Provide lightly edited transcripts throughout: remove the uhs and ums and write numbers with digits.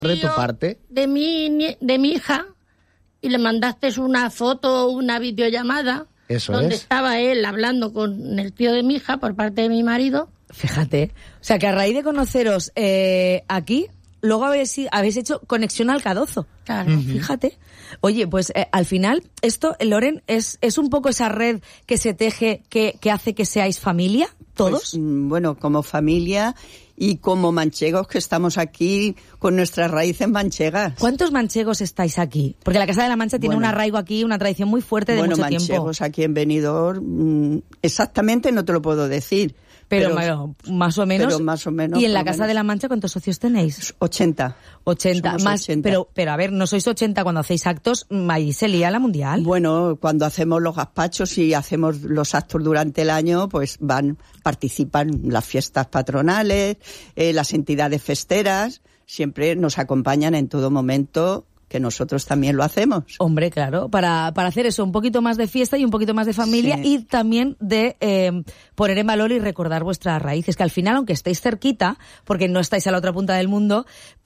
de tu parte. De mi hija, y le mandaste una foto, una videollamada. Eso donde es. estaba él hablando con el tío de mi hija por parte de mi marido. Fíjate, o sea que a raíz de conoceros aquí, luego habéis hecho conexión al Cadozo. Claro. Fíjate. Oye, pues al final, esto, Loren, es un poco esa red que se teje, que hace que seáis familia, todos. Pues, bueno, como familia y como manchegos que estamos aquí con nuestras raíces manchegas. ¿Cuántos manchegos estáis aquí? Porque la Casa de la Mancha tiene un arraigo aquí, una tradición muy fuerte de mucho tiempo. Bueno, manchegos aquí en Benidorm, exactamente no te lo puedo decir. Pero bueno, más o menos. Pero más o menos. ¿Y en la Casa de la Mancha cuántos socios tenéis? 80. 80. Somos Más, 80. Pero a ver, no sois 80 cuando hacéis actos, ahí se lía la mundial. Bueno, cuando hacemos los gazpachos y hacemos los actos durante el año, pues participan las fiestas patronales, las entidades festeras, siempre nos acompañan en todo momento, que nosotros también lo hacemos. Hombre, claro, para hacer eso, un poquito más de fiesta y un poquito más de familia, sí. Y también de poner en valor y recordar vuestras raíces, que al final, aunque estéis cerquita, porque no estáis a la otra punta del mundo,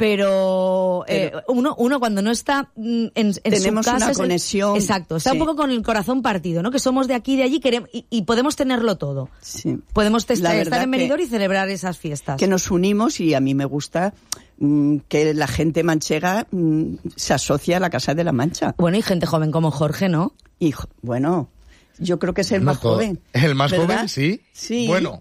pero uno cuando no está en su casa... Tenemos una conexión. Exacto, está un poco con el corazón partido, ¿no? Que somos de aquí y de allí y podemos tenerlo todo. Sí. Podemos estar en Benidorm y celebrar esas fiestas. Que nos unimos y a mí me gusta... que la gente manchega se asocia a la Casa de la Mancha. Bueno, y gente joven como Jorge, ¿no? Y bueno, yo creo que es el más joven. ¿Es el más ¿verdad? joven? Sí. Sí. Bueno,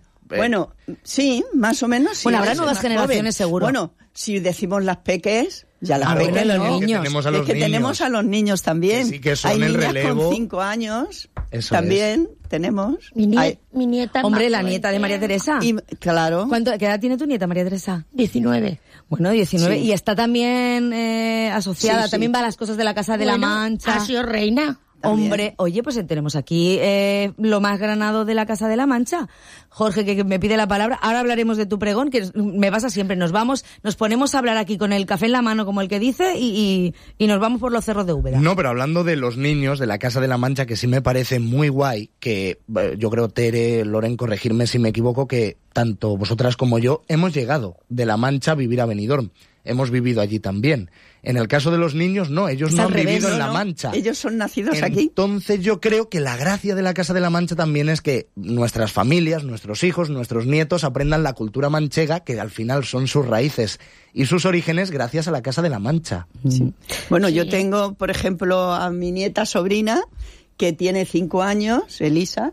sí, más o menos. Sí, bueno, habrá nuevas generaciones joven. Seguro. Bueno, si decimos las peques, ya las peques, peques, los ¿no? niños. Tenemos a los niños también. Que sí, que son hay el niñas relevo. con 5 años. Eso también tenemos. Mi nieta. Hombre, la nieta de María Teresa. Y, claro. ¿Qué edad tiene tu nieta, María Teresa? 19. Bueno, 19. Sí. Y está también asociada, sí. también va a las cosas de la Casa de la Mancha. Ha sido reina. Hombre, oye, pues tenemos aquí lo más granado de la Casa de la Mancha. Jorge, que me pide la palabra. Ahora hablaremos de tu pregón, que me pasa siempre. Nos ponemos a hablar aquí con el café en la mano, como el que dice, y nos vamos por los cerros de Úbeda. No, pero hablando de los niños de la Casa de la Mancha, que sí me parece muy guay, que yo creo, Tere, Loren, corregirme si me equivoco, que tanto vosotras como yo hemos llegado de la Mancha a vivir a Benidorm. Hemos vivido allí también. En el caso de los niños, no, ellos no han vivido en La Mancha. Ellos son nacidos aquí. Entonces yo creo que la gracia de la Casa de la Mancha también es que nuestras familias, nuestros hijos, nuestros nietos aprendan la cultura manchega, que al final son sus raíces y sus orígenes gracias a la Casa de la Mancha. Sí. Bueno, yo tengo, por ejemplo, a mi nieta sobrina, que tiene 5 años, Elisa,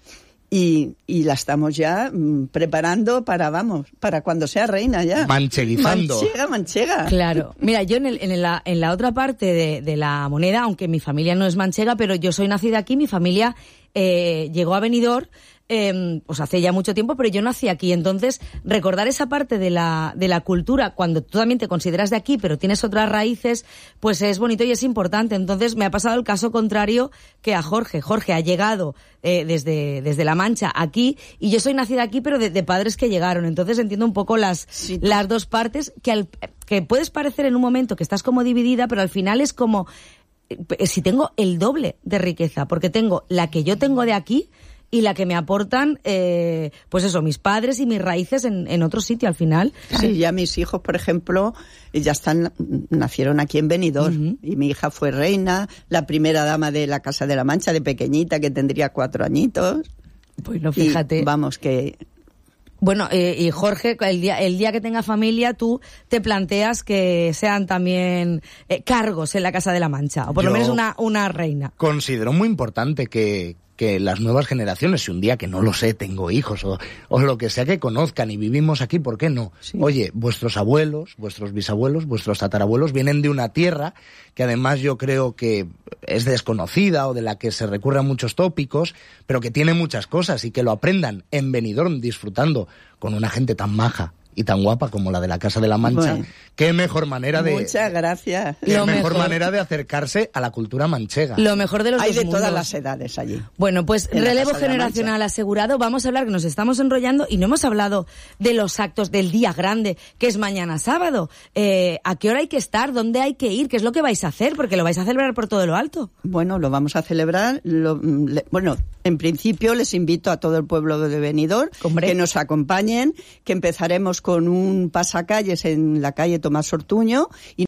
y la estamos ya preparando para cuando sea reina ya. Mancheguizando. Manchega. Claro. Mira, yo en la otra parte de la moneda, aunque mi familia no es manchega, pero yo soy nacida aquí, mi familia llegó a Benidorm pues hace ya mucho tiempo, pero yo nací aquí. Entonces, recordar esa parte de la cultura, cuando tú también te consideras de aquí, pero tienes otras raíces, pues es bonito y es importante. Entonces, me ha pasado el caso contrario que a Jorge. Jorge ha llegado desde La Mancha aquí, y yo soy nacida aquí, pero de padres que llegaron. Entonces, entiendo un poco las dos partes, que puedes parecer en un momento que estás como dividida, pero al final es como si tengo el doble de riqueza, porque tengo la que yo tengo de aquí y la que me aportan, pues eso, mis padres y mis raíces en otro sitio al final. Sí, ya mis hijos, por ejemplo, nacieron aquí en Benidorm, y mi hija fue reina, la primera dama de la Casa de la Mancha, de pequeñita, que tendría 4 añitos. Pues no, fíjate. Y, vamos, que... Bueno, y Jorge, el día que tenga familia, tú te planteas que sean también cargos en la Casa de la Mancha, o por lo menos una reina. Considero muy importante que las nuevas generaciones, si un día, que no lo sé, tengo hijos o lo que sea, que conozcan y vivimos aquí, ¿por qué no? Sí. Oye, vuestros abuelos, vuestros bisabuelos, vuestros tatarabuelos vienen de una tierra que además yo creo que es desconocida o de la que se recurre a muchos tópicos, pero que tiene muchas cosas, y que lo aprendan en Benidorm disfrutando con una gente tan maja y tan guapa como la de la Casa de la Mancha. Bueno, qué mejor manera de... Muchas gracias. Qué mejor manera de acercarse a la cultura manchega. Lo mejor de los Hay dos de mundos. todas las edades allí. Bueno, pues relevo generacional asegurado. Vamos a hablar, que nos estamos enrollando y no hemos hablado de los actos del día grande, que es mañana sábado. ¿A qué hora hay que estar? ¿Dónde hay que ir? ¿Qué es lo que vais a hacer? Porque lo vais a celebrar por todo lo alto. Bueno, lo vamos a celebrar. Bueno, en principio les invito a todo el pueblo de Benidorm que nos acompañen, que empezaremos con un pasacalles en la calle Tomás Ortuño y